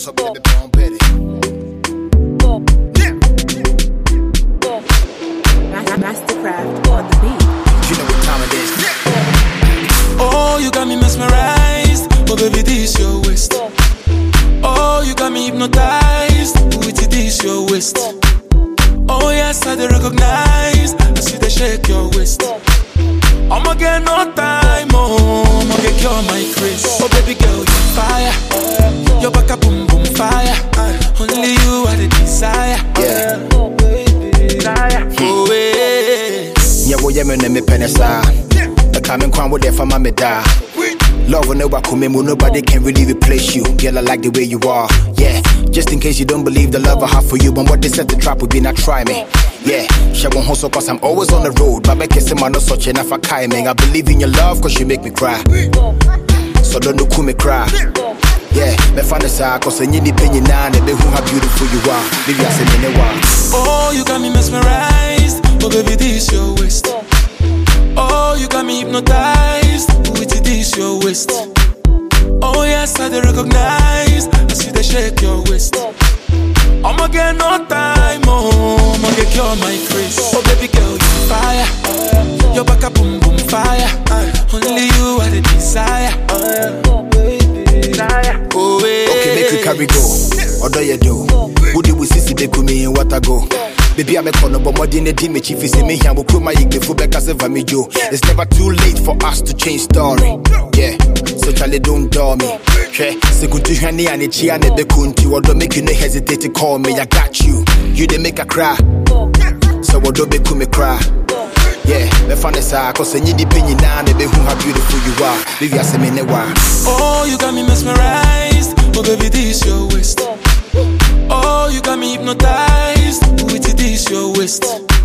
so be the pound petty. Mastercraft on the beat. You know what time it is. Oh, you got me mesmerized. Oh, baby, this your waist. Oh, you got me hypnotized. With it, this your waist. Oh, yes, I recognize. I see they shake your waist. I'ma get no time, oh, I'ma get cure my craze. Oh, baby girl, you fire. Your back up, boom, boom, fire. Only you are the desire. Yeah. Oh, baby. Oh, yeah. Yeah, well, yeah, man, me penisa. The coming crown with there for my da. Love will never come in, nobody can really replace you. Girl, I like the way you are. Yeah, just in case you don't believe the love I have for you, but what they set the trap would be not try me. Yeah, she won't hustle cause I'm always on the road. But make it man, no such enough for Kaiming. I believe in your love cause you make me cry. So don't look me cry. Yeah, me find the side cause I need the opinion now and be who how beautiful you are. Baby, I say me no. Oh, you got me mesmerized. Oh, baby, this your waist. Oh, you got me hypnotized. With it, this your waist. Oh, yes, I recognize. I see they shake your waist. I'ma get no time, oh, I'ma get cure my craze. Oh, baby girl, you fire. Your back up, boom, boom, fire. Only you are the desire. Oh, baby. Oh, yeah. Okay, make you carry go. Or do you do? Would you see the me in what I go? Baby, I'm a corner, but more than a dimmy. If you see me here, we'll put my ig before back as a family Joe. It's never too late for us to change story. Yeah, so Charlie, don't door me. Okay, so good to hear me and it's here and the country. Or don't make you no hesitate to call me. I got you. You didn't make a cry. So what don't make me cry. Yeah, me find the side, cause I need the opinion now, baby, who how beautiful you are. Baby, I say me no one. Oh, you got me mesmerized. Oh, baby, this your waist. Oh, you got me hypnotized. With it, this your waist.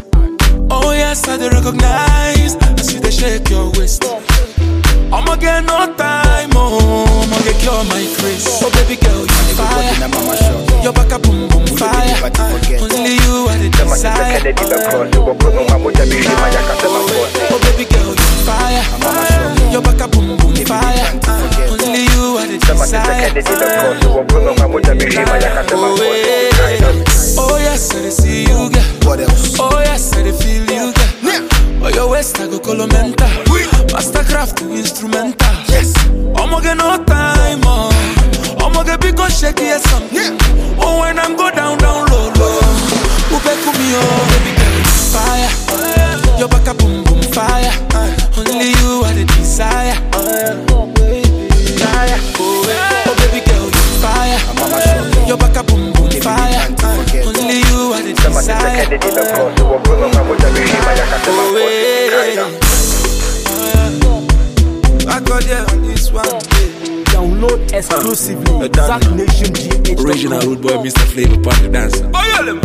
Oh, yes, I recognize. I see they shake your waist. I'ma get no time, oh, I'ma get cure my craze. Oh, baby girl, you fire. Your back up, boom, boom, fire. Only you are the desire. Oh, baby girl, you fire. Your back up, boom, boom, fire. Only you are the desire. Oh, yes, I see you, girl. What else? Oh, yes, I feel you, girl. Oh, your waist, I go colomenta. Mastercraft to instrumental. Yes. I'ma get no time, oh. I'ma get big or shaky or something. Oh, when I'm go down, down low, low. Ubeku me, oh, baby girl, you fire. Your back up, boom, boom, fire. Only you are the desire. Oh, baby. Oh, baby girl, you fire. Your back up, boom, boom, fire. Only you are the desire. Oh, baby. I got there on this one. Download exclusively. Zack Nation GH. Original Rude Boy, Mr. Flavor, Party Dancer. Oh, yeah,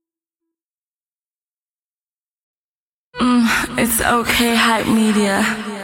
It's okay, Hype Media.